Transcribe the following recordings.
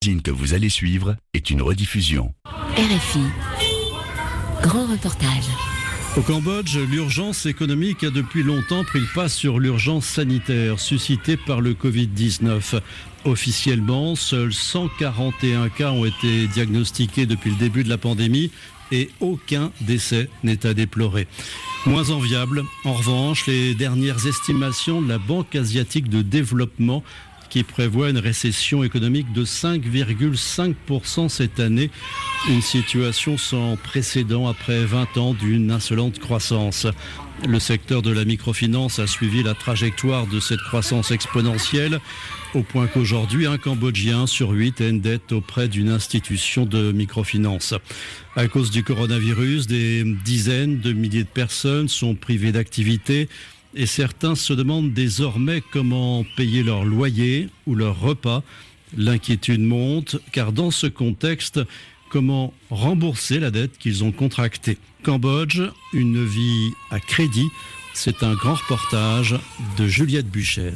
magazine que vous allez suivre est une rediffusion. RFI, grand reportage. Au Cambodge, l'urgence économique a depuis longtemps pris le pas sur l'urgence sanitaire suscitée par le Covid-19. Officiellement, seuls 141 cas ont été diagnostiqués depuis le début de la pandémie et aucun décès n'est à déplorer. Moins enviable, en revanche, les dernières estimations de la Banque asiatique de développement qui prévoit une récession économique de 5,5% cette année. Une situation sans précédent après 20 ans d'une insolente croissance. Le secteur de la microfinance a suivi la trajectoire de cette croissance exponentielle, au point qu'aujourd'hui, un Cambodgien sur 8 a une dette auprès d'une institution de microfinance. À cause du coronavirus, des dizaines de milliers de personnes sont privées d'activité. Et certains se demandent désormais comment payer leur loyer ou leur repas. L'inquiétude monte, car dans ce contexte, comment rembourser la dette qu'ils ont contractée? Cambodge, une vie à crédit, c'est un grand reportage de Juliette Buchez.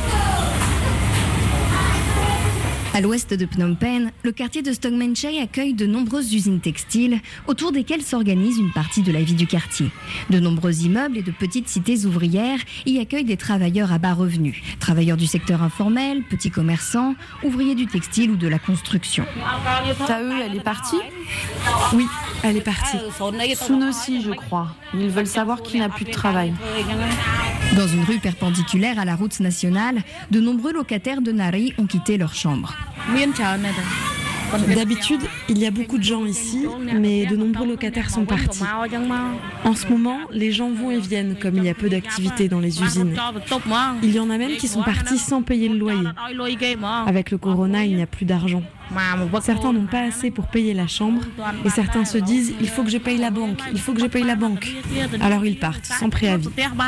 À l'ouest de Phnom Penh, le quartier de Stongmen-Chai accueille de nombreuses usines textiles autour desquelles s'organise une partie de la vie du quartier. De nombreux immeubles et de petites cités ouvrières y accueillent des travailleurs à bas revenus. Travailleurs du secteur informel, petits commerçants, ouvriers du textile ou de la construction. Tae, elle est partie ? Oui, elle est partie. Soon aussi, je crois. Ils veulent savoir qu'il n'a plus de travail. Dans une rue perpendiculaire à la route nationale, de nombreux locataires de Nari ont quitté leur chambre. D'habitude, il y a beaucoup de gens ici, mais de nombreux locataires sont partis. En ce moment, les gens vont et viennent, comme il y a peu d'activité dans les usines. Il y en a même qui sont partis sans payer le loyer. Avec le corona, il n'y a plus d'argent. Certains n'ont pas assez pour payer la chambre et certains se disent « il faut que je paye la banque, il faut que je paye la banque ». Alors ils partent, sans préavis.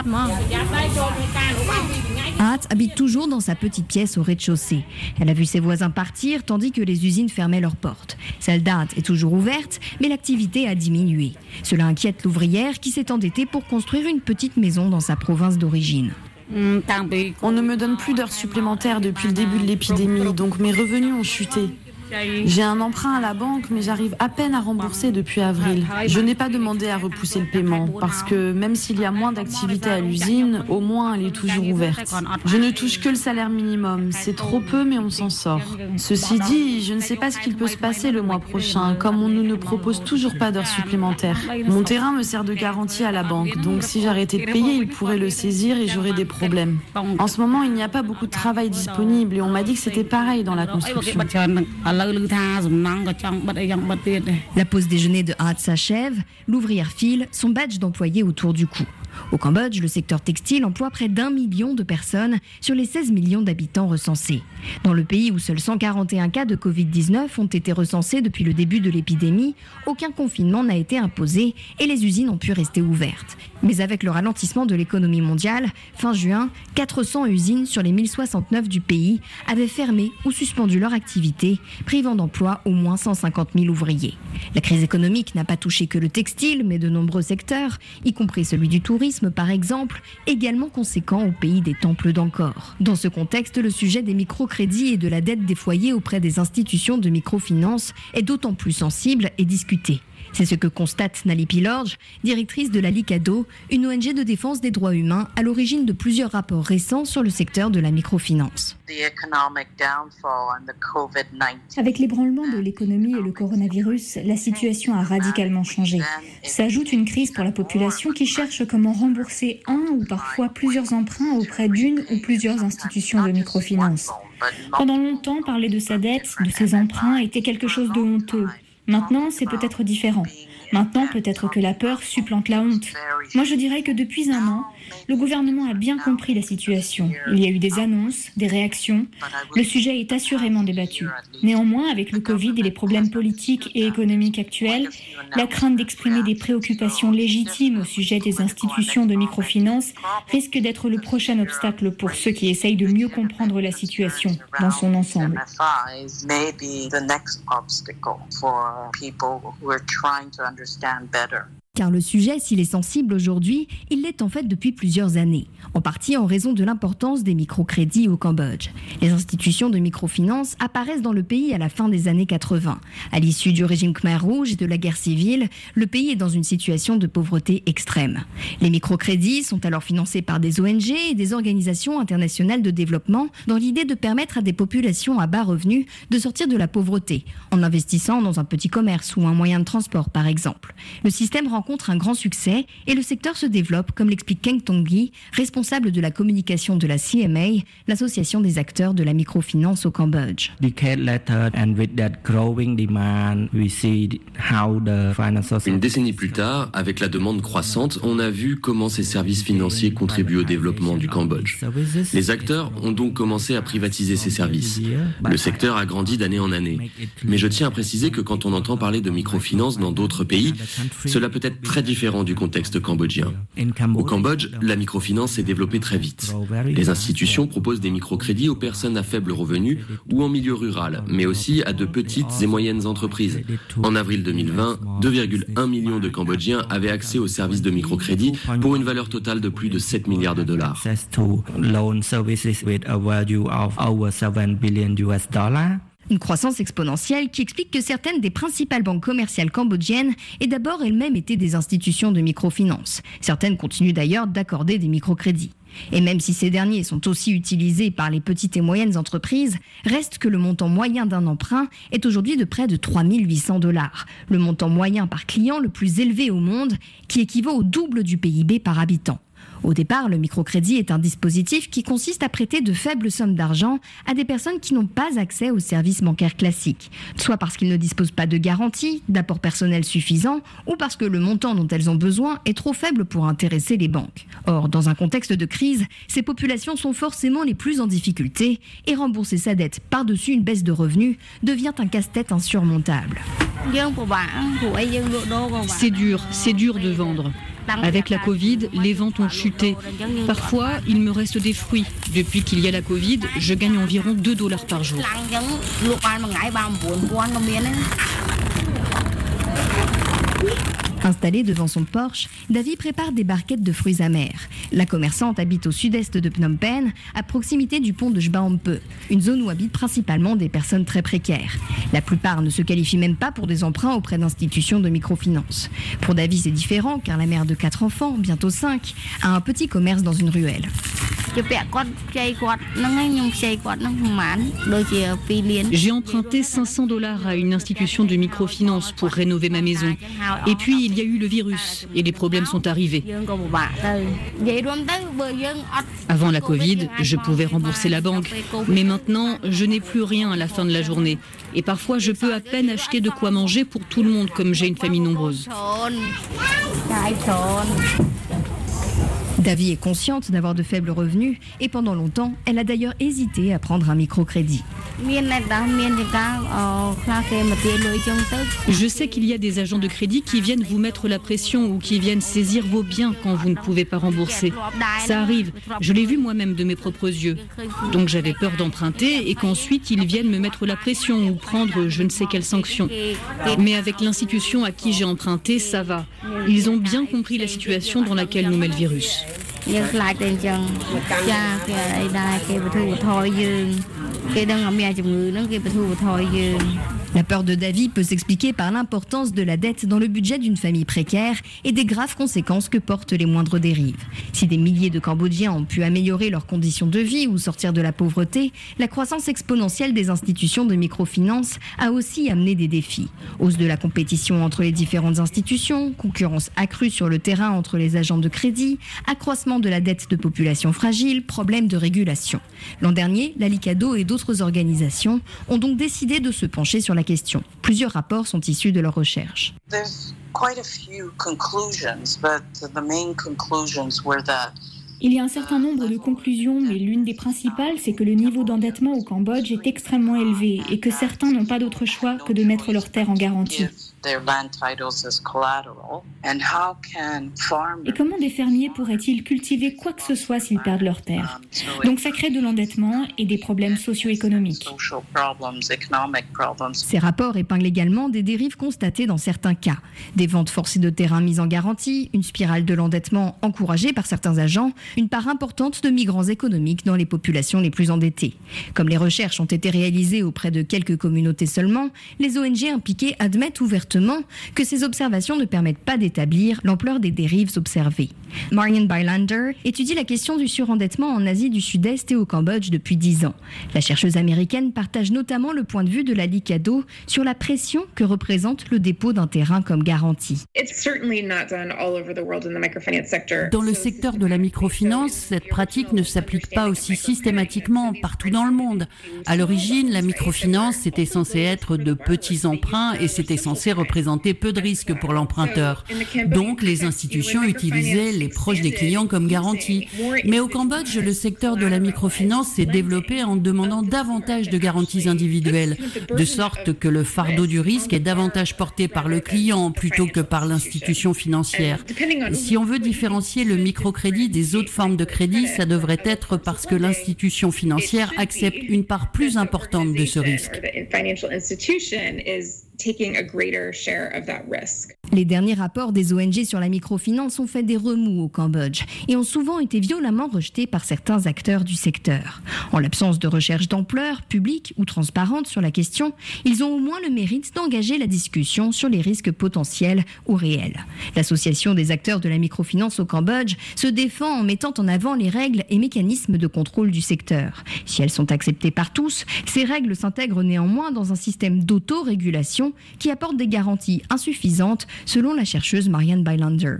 Hat habite toujours dans sa petite pièce au rez-de-chaussée. Elle a vu ses voisins partir tandis que les usines fermaient leurs portes. Celle d'Hat est toujours ouverte, mais l'activité a diminué. Cela inquiète l'ouvrière qui s'est endettée pour construire une petite maison dans sa province d'origine. On ne me donne plus d'heures supplémentaires depuis le début de l'épidémie, donc mes revenus ont chuté. J'ai un emprunt à la banque, mais j'arrive à peine à rembourser depuis avril. Je n'ai pas demandé à repousser le paiement, parce que même s'il y a moins d'activité à l'usine, au moins elle est toujours ouverte. Je ne touche que le salaire minimum. C'est trop peu, mais on s'en sort. Ceci dit, je ne sais pas ce qu'il peut se passer le mois prochain, comme on ne nous propose toujours pas d'heures supplémentaires. Mon terrain me sert de garantie à la banque, donc si j'arrêtais de payer, ils pourraient le saisir et j'aurais des problèmes. En ce moment, il n'y a pas beaucoup de travail disponible et on m'a dit que c'était pareil dans la construction. La pause déjeuner de Hat s'achève, l'ouvrière file son badge d'employé autour du cou. Au Cambodge, le secteur textile emploie près d'1 million de personnes sur les 16 millions d'habitants recensés. Dans le pays où seuls 141 cas de Covid-19 ont été recensés depuis le début de l'épidémie, aucun confinement n'a été imposé et les usines ont pu rester ouvertes. Mais avec le ralentissement de l'économie mondiale, fin juin, 400 usines sur les 1069 du pays avaient fermé ou suspendu leur activité, privant d'emploi au moins 150 000 ouvriers. La crise économique n'a pas touché que le textile, mais de nombreux secteurs, y compris celui du tourisme par exemple, également conséquent au pays des temples d'Angkor. Dans ce contexte, le sujet des microcrédits et de la dette des foyers auprès des institutions de microfinance est d'autant plus sensible et discuté. C'est ce que constate Nalipi Lorge, directrice de la Licado, une ONG de défense des droits humains à l'origine de plusieurs rapports récents sur le secteur de la microfinance. Avec l'ébranlement de l'économie et le coronavirus, la situation a radicalement changé. S'ajoute une crise pour la population qui cherche comment rembourser un ou parfois plusieurs emprunts auprès d'une ou plusieurs institutions de microfinance. Pendant longtemps, parler de sa dette, de ses emprunts, était quelque chose de honteux. Maintenant, c'est peut-être différent. Maintenant, peut-être que la peur supplante la honte. Moi, je dirais que depuis un an, le gouvernement a bien compris la situation. Il y a eu des annonces, des réactions. Le sujet est assurément débattu. Néanmoins, avec le Covid et les problèmes politiques et économiques actuels, la crainte d'exprimer des préoccupations légitimes au sujet des institutions de microfinance risque d'être le prochain obstacle pour ceux qui essayent de mieux comprendre la situation dans son ensemble. Car le sujet, s'il est sensible aujourd'hui, il l'est en fait depuis plusieurs années, en partie en raison de l'importance des microcrédits au Cambodge. Les institutions de microfinance apparaissent dans le pays à la fin des années 80. À l'issue du régime Khmer Rouge et de la guerre civile, le pays est dans une situation de pauvreté extrême. Les microcrédits sont alors financés par des ONG et des organisations internationales de développement dans l'idée de permettre à des populations à bas revenus de sortir de la pauvreté, en investissant dans un petit commerce ou un moyen de transport par exemple. Le système rencontre un grand succès et le secteur se développe, comme l'explique Keng Tongyi, responsable de la communication de la CMA, l'association des acteurs de la microfinance au Cambodge. Une décennie plus tard, avec la demande croissante, on a vu comment ces services financiers contribuent au développement du Cambodge. Les acteurs ont donc commencé à privatiser ces services. Le secteur a grandi d'année en année. Mais je tiens à préciser que quand on entend parler de microfinance dans d'autres pays, cela peut être très différent du contexte cambodgien. Au Cambodge, la microfinance s'est développée très vite. Les institutions proposent des microcrédits aux personnes à faible revenu ou en milieu rural, mais aussi à de petites et moyennes entreprises. En avril 2020, 2,1 millions de Cambodgiens avaient accès aux services de microcrédit pour une valeur totale de plus de 7 milliards de dollars. Une croissance exponentielle qui explique que certaines des principales banques commerciales cambodgiennes aient d'abord elles-mêmes été des institutions de microfinance. Certaines continuent d'ailleurs d'accorder des microcrédits. Et même si ces derniers sont aussi utilisés par les petites et moyennes entreprises, reste que le montant moyen d'un emprunt est aujourd'hui de près de 3 800 $. Le montant moyen par client le plus élevé au monde, qui équivaut au double du PIB par habitant. Au départ, le microcrédit est un dispositif qui consiste à prêter de faibles sommes d'argent à des personnes qui n'ont pas accès aux services bancaires classiques, soit parce qu'ils ne disposent pas de garantie, d'apport personnel suffisant, ou parce que le montant dont elles ont besoin est trop faible pour intéresser les banques. Or, dans un contexte de crise, ces populations sont forcément les plus en difficulté et rembourser sa dette par-dessus une baisse de revenus devient un casse-tête insurmontable. C'est dur de vendre. Avec la Covid, les ventes ont chuté. Parfois, il me reste des fruits. Depuis qu'il y a la Covid, je gagne environ 2 $ par jour. Installée devant son Porsche, Davy prépare des barquettes de fruits amers. La commerçante habite au sud-est de Phnom Penh, à proximité du pont de Jbaompe, une zone où habitent principalement des personnes très précaires. La plupart ne se qualifient même pas pour des emprunts auprès d'institutions de microfinance. Pour Davy, c'est différent, car la mère de 4 enfants, bientôt 5, a un petit commerce dans une ruelle. J'ai emprunté 500 $ à une institution de microfinance pour rénover ma maison. Et puis, il y a eu le virus et les problèmes sont arrivés. Avant la Covid, je pouvais rembourser la banque. Mais maintenant, je n'ai plus rien à la fin de la journée. Et parfois, je peux à peine acheter de quoi manger pour tout le monde, comme j'ai une famille nombreuse. Davy est consciente d'avoir de faibles revenus et pendant longtemps, elle a d'ailleurs hésité à prendre un microcrédit. Je sais qu'il y a des agents de crédit qui viennent vous mettre la pression ou qui viennent saisir vos biens quand vous ne pouvez pas rembourser. Ça arrive, je l'ai vu moi-même de mes propres yeux. Donc j'avais peur d'emprunter et qu'ensuite ils viennent me mettre la pression ou prendre je ne sais quelle sanction. Mais avec l'institution à qui j'ai emprunté, ça va. Ils ont bien compris la situation dans laquelle nous met le virus. La peur de Davy peut s'expliquer par l'importance de la dette dans le budget d'une famille précaire et des graves conséquences que portent les moindres dérives. Si des milliers de Cambodgiens ont pu améliorer leurs conditions de vie ou sortir de la pauvreté, la croissance exponentielle des institutions de microfinance a aussi amené des défis. Hausse de la compétition entre les différentes institutions, concurrence accrue sur le terrain entre les agents de crédit, accroissement de la dette de populations fragiles, problèmes de régulation. L'an dernier, la Licado et d'autres organisations ont donc décidé de se pencher sur la question. Plusieurs rapports sont issus de leurs recherches. Il y a un certain nombre de conclusions, mais l'une des principales, c'est que le niveau d'endettement au Cambodge est extrêmement élevé et que certains n'ont pas d'autre choix que de mettre leur terre en garantie. Et comment des fermiers pourraient-ils cultiver quoi que ce soit s'ils perdent leurs terres? Donc ça crée de l'endettement et des problèmes socio-économiques. Ces rapports épinglent également des dérives constatées dans certains cas. Des ventes forcées de terrains mises en garantie, une spirale de l'endettement encouragée par certains agents, une part importante de migrants économiques dans les populations les plus endettées. Comme les recherches ont été réalisées auprès de quelques communautés seulement, les ONG impliquées admettent ouvertement que ces observations ne permettent pas d'établir l'ampleur des dérives observées. Marian Bylander étudie la question du surendettement en Asie du Sud-Est et au Cambodge depuis 10 ans. La chercheuse américaine partage notamment le point de vue de la Licado sur la pression que représente le dépôt d'un terrain comme garantie. Dans le secteur de la microfinance, cette pratique ne s'applique pas aussi systématiquement partout dans le monde. À l'origine, la microfinance, c'était censé être de petits emprunts et c'était censé représenter peu de risques pour l'emprunteur. Donc, les institutions utilisaient les proches des clients comme garantie. Mais au Cambodge, le secteur de la microfinance s'est développé en demandant davantage de garanties individuelles, de sorte que le fardeau du risque est davantage porté par le client plutôt que par l'institution financière. Si on veut différencier le microcrédit des autres formes de crédit, ça devrait être parce que l'institution financière accepte une part plus importante de ce risque. Les derniers rapports des ONG sur la microfinance ont fait des remous au Cambodge et ont souvent été violemment rejetés par certains acteurs du secteur. En l'absence de recherche d'ampleur, publique ou transparente sur la question, ils ont au moins le mérite d'engager la discussion sur les risques potentiels ou réels. L'association des acteurs de la microfinance au Cambodge se défend en mettant en avant les règles et mécanismes de contrôle du secteur. Si elles sont acceptées par tous, ces règles s'intègrent néanmoins dans un système d'autorégulation qui apporte des garanties insuffisantes, selon la chercheuse Marian Bylander.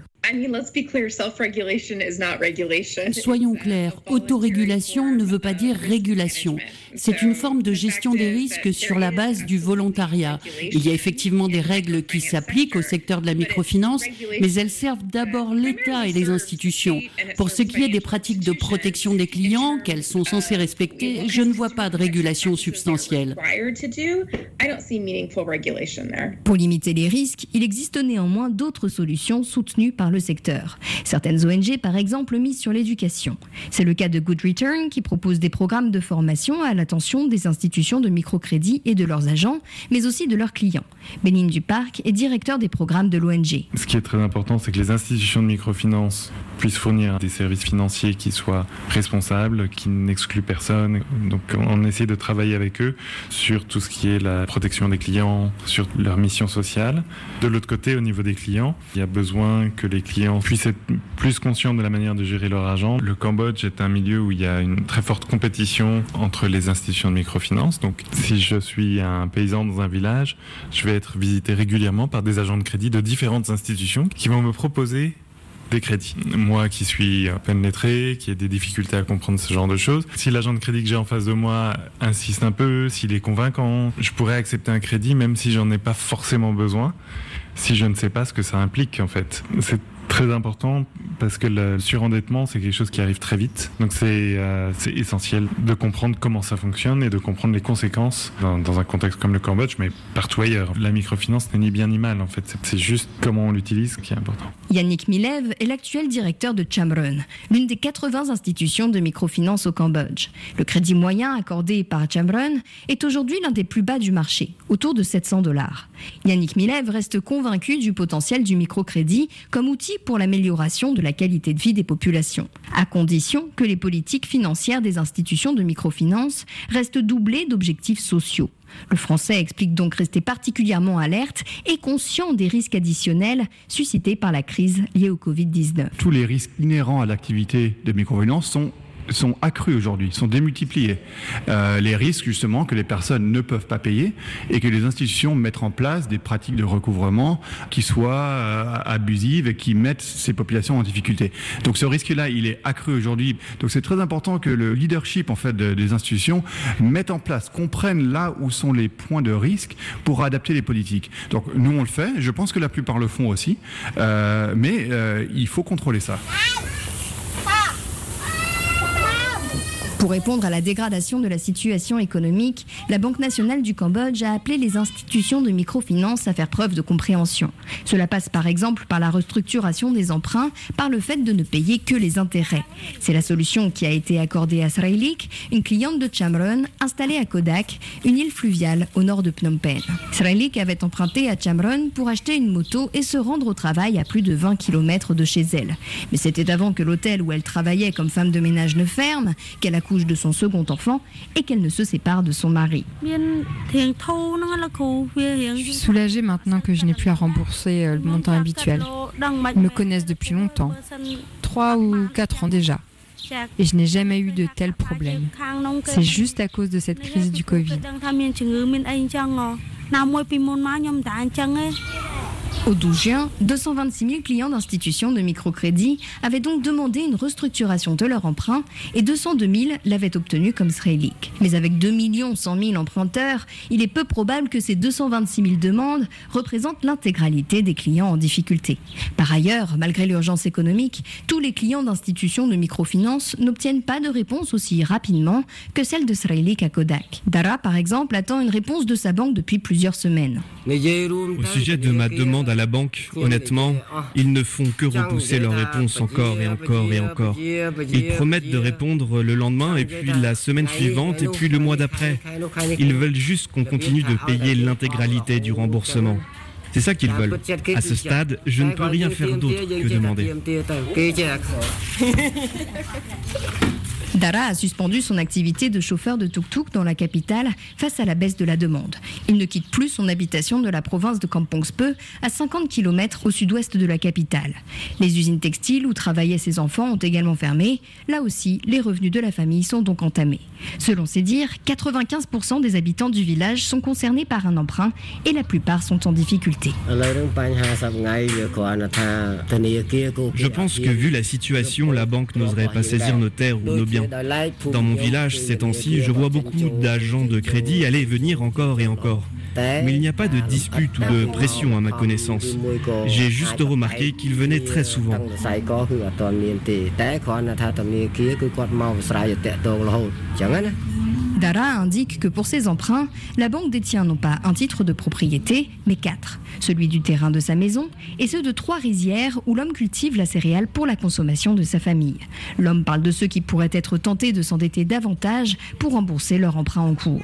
Soyons clairs, autorégulation ne veut pas dire régulation. C'est une forme de gestion des risques sur la base du volontariat. Il y a effectivement des règles qui s'appliquent au secteur de la microfinance, mais elles servent d'abord l'État et les institutions. Pour ce qui est des pratiques de protection des clients qu'elles sont censées respecter, je ne vois pas de régulation substantielle. Pour limiter les risques, il existe néanmoins d'autres solutions soutenues par le secteur. Certaines ONG, par exemple, misent sur l'éducation. C'est le cas de Good Return, qui propose des programmes de formation à l'attention des institutions de microcrédit et de leurs agents, mais aussi de leurs clients. Béline Duparc est directeur des programmes de l'ONG. Ce qui est très important, c'est que les institutions de microfinance puissent fournir des services financiers qui soient responsables, qui n'excluent personne. Donc on essaie de travailler avec eux sur tout ce qui est la protection des clients, sur leur mission sociale. De l'autre côté, au niveau des clients, il y a besoin que les clients puissent être plus conscients de la manière de gérer leur argent. Le Cambodge est un milieu où il y a une très forte compétition entre les institutions de microfinance. Donc si je suis un paysan dans un village, je vais être visité régulièrement par des agents de crédit de différentes institutions qui vont me proposer des crédits. Moi qui suis à peine lettré, qui ai des difficultés à comprendre ce genre de choses, si l'agent de crédit que j'ai en face de moi insiste un peu, s'il est convaincant, je pourrais accepter un crédit même si j'en ai pas forcément besoin, si je ne sais pas ce que ça implique en fait. C'est très important parce que le surendettement, c'est quelque chose qui arrive très vite. Donc c'est essentiel de comprendre comment ça fonctionne et de comprendre les conséquences dans un contexte comme le Cambodge, mais partout ailleurs. La microfinance n'est ni bien ni mal en fait. C'est juste comment on l'utilise qui est important. Yannick Milev est l'actuel directeur de Chamrun, l'une des 80 institutions de microfinance au Cambodge. Le crédit moyen accordé par Chamrun est aujourd'hui l'un des plus bas du marché, autour de $700. Yannick Milev reste convaincu du potentiel du microcrédit comme outil pour l'amélioration de la qualité de vie des populations, à condition que les politiques financières des institutions de microfinance restent doublées d'objectifs sociaux. Le Français explique donc rester particulièrement alerte et conscient des risques additionnels suscités par la crise liée au Covid-19. Tous les risques inhérents à l'activité de microfinance sont accrus aujourd'hui, sont démultipliés. Les risques justement que les personnes ne peuvent pas payer et que les institutions mettent en place des pratiques de recouvrement qui soient abusives et qui mettent ces populations en difficulté. Donc ce risque-là, il est accru aujourd'hui. Donc c'est très important que le leadership en fait des institutions mette en place, comprenne là où sont les points de risque pour adapter les politiques. Donc nous on le fait, je pense que la plupart le font aussi, mais il faut contrôler ça. Pour répondre à la dégradation de la situation économique, la Banque nationale du Cambodge a appelé les institutions de microfinance à faire preuve de compréhension. Cela passe par exemple par la restructuration des emprunts, par le fait de ne payer que les intérêts. C'est la solution qui a été accordée à Srailik, une cliente de Cam Ranh installée à Kodak, une île fluviale au nord de Phnom Penh. Srailik avait emprunté à Cam Ranh pour acheter une moto et se rendre au travail à plus de 20 km de chez elle. Mais c'était avant que l'hôtel où elle travaillait comme femme de ménage ne ferme, qu'elle accouche de son second enfant et qu'elle ne se sépare de son mari. Je suis soulagée maintenant que je n'ai plus à rembourser le montant habituel. Ils me connaissent depuis longtemps, 3 ou 4 ans déjà. Et je n'ai jamais eu de tels problèmes. C'est juste à cause de cette crise du Covid. Au 12 juin, 226 000 clients d'institutions de microcrédit avaient donc demandé une restructuration de leur emprunt et 202 000 l'avaient obtenu comme Srailik. Mais avec 2 100 000 emprunteurs, il est peu probable que ces 226 000 demandes représentent l'intégralité des clients en difficulté. Par ailleurs, malgré l'urgence économique, tous les clients d'institutions de microfinance n'obtiennent pas de réponse aussi rapidement que celle de Srailik à Kodak. Dara, par exemple, attend une réponse de sa banque depuis plusieurs semaines. Au sujet de ma demande à la banque, honnêtement, ils ne font que repousser leur réponse encore et encore et encore. Ils promettent de répondre le lendemain et puis la semaine suivante et puis le mois d'après. Ils veulent juste qu'on continue de payer l'intégralité du remboursement. C'est ça qu'ils veulent. À ce stade, je ne peux rien faire d'autre que demander. Dara a suspendu son activité de chauffeur de tuk-tuk dans la capitale face à la baisse de la demande. Il ne quitte plus son habitation de la province de Kampong Speu, à 50 km au sud-ouest de la capitale. Les usines textiles où travaillaient ses enfants ont également fermé. Là aussi, les revenus de la famille sont donc entamés. Selon ses dires, 95% des habitants du village sont concernés par un emprunt et la plupart sont en difficulté. Je pense que vu la situation, la banque n'oserait pas saisir nos terres ou nos biens. Dans mon village, ces temps-ci, je vois beaucoup d'agents de crédit aller et venir encore et encore. Mais il n'y a pas de dispute ou de pression à ma connaissance. J'ai juste remarqué qu'ils venaient très souvent. Dara indique que pour ses emprunts, la banque détient non pas un titre de propriété, mais 4. Celui du terrain de sa maison et ceux de 3 rizières où l'homme cultive la céréale pour la consommation de sa famille. L'homme parle de ceux qui pourraient être tentés de s'endetter davantage pour rembourser leur emprunt en cours.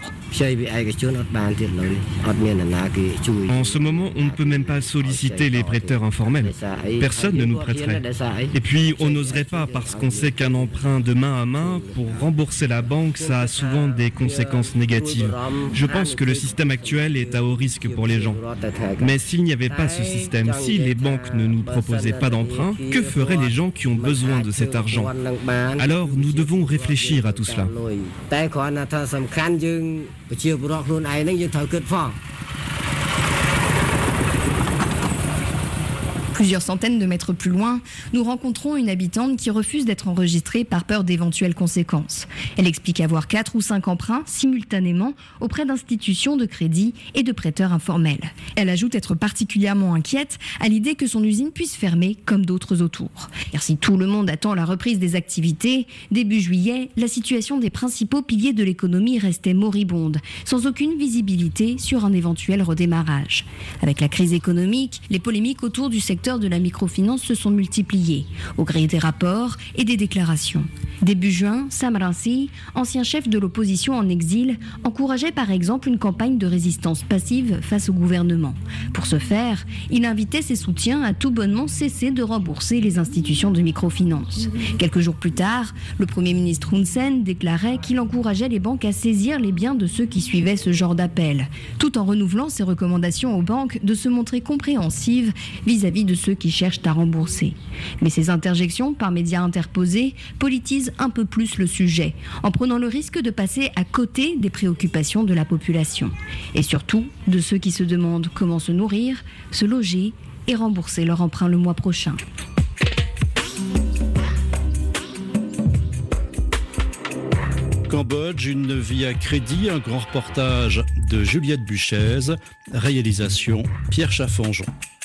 En ce moment, on ne peut même pas solliciter les prêteurs informels. Personne ne nous prêterait. Et puis, on n'oserait pas parce qu'on sait qu'un emprunt de main à main, pour rembourser la banque, ça a souvent des conséquences négatives. Je pense que le système actuel est à haut risque pour les gens. Mais s'il n'y avait pas ce système, si les banques ne nous proposaient pas d'emprunt, que feraient les gens qui ont besoin de cet argent? Alors nous devons réfléchir à tout cela. Plusieurs centaines de mètres plus loin, nous rencontrons une habitante qui refuse d'être enregistrée par peur d'éventuelles conséquences. Elle explique avoir 4 ou 5 emprunts simultanément auprès d'institutions de crédit et de prêteurs informels. Elle ajoute être particulièrement inquiète à l'idée que son usine puisse fermer comme d'autres autour. Car si tout le monde attend la reprise des activités, début juillet, la situation des principaux piliers de l'économie restait moribonde, sans aucune visibilité sur un éventuel redémarrage. Avec la crise économique, les polémiques autour du secteur de la microfinance se sont multipliés, au gré des rapports et des déclarations. Début juin, Sam Rainsy, ancien chef de l'opposition en exil, encourageait par exemple une campagne de résistance passive face au gouvernement. Pour ce faire, il invitait ses soutiens à tout bonnement cesser de rembourser les institutions de microfinance. Quelques jours plus tard, le Premier ministre Hun Sen déclarait qu'il encourageait les banques à saisir les biens de ceux qui suivaient ce genre d'appel, tout en renouvelant ses recommandations aux banques de se montrer compréhensives vis-à-vis de ceux qui cherchent à rembourser. Mais ces interjections par médias interposés politisent un peu plus le sujet, en prenant le risque de passer à côté des préoccupations de la population. Et surtout, de ceux qui se demandent comment se nourrir, se loger et rembourser leur emprunt le mois prochain. Cambodge, une vie à crédit, un grand reportage de Juliette Buchez, réalisation Pierre Chaffanjon.